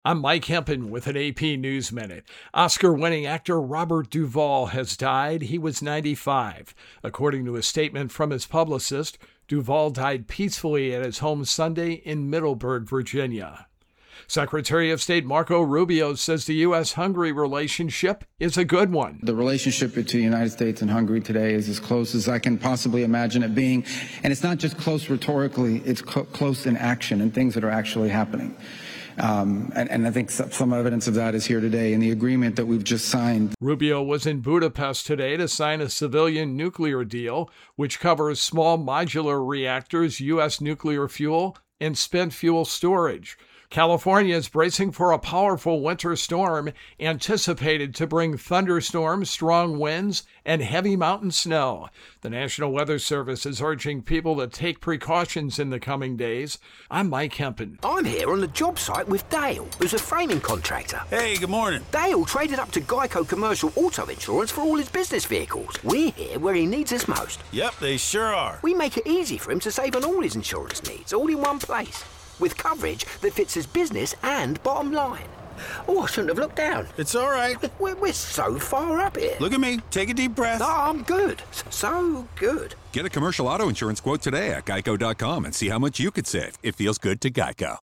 I'm Mike Hempen with an AP News Minute. Oscar-winning actor Robert Duvall has died. He was 95. According to a statement from his publicist, Duvall died peacefully at his home Sunday in Middleburg, Virginia. Secretary of State Marco Rubio says the U.S.-Hungary relationship is a good one. The relationship between the United States and Hungary today is as close as I can possibly imagine it being. And it's not just close rhetorically, it's close in action and things that are actually happening. And I think some evidence of that is here today in the agreement that we've just signed. Rubio was in Budapest today to sign a civilian nuclear deal, which covers small modular reactors, U.S. nuclear fuel, and spent fuel storage. California is bracing for a powerful winter storm anticipated to bring thunderstorms, strong winds, and heavy mountain snow. The National Weather Service is urging people to take precautions in the coming days. I'm Mike Hempen. I'm here on the job site with Dale, who's a framing contractor. Hey, good morning. Dale traded up to Geico Commercial Auto Insurance for all his business vehicles. We're here where he needs us most. Yep, they sure are. We make it easy for him to save on all his insurance needs, all in one place, with coverage that fits his business and bottom line. Oh, I shouldn't have looked down. It's all right. We're so far up here. Look at me. Take a deep breath. No, I'm good. So good. Get a commercial auto insurance quote today at geico.com and see how much you could save. It feels good to Geico.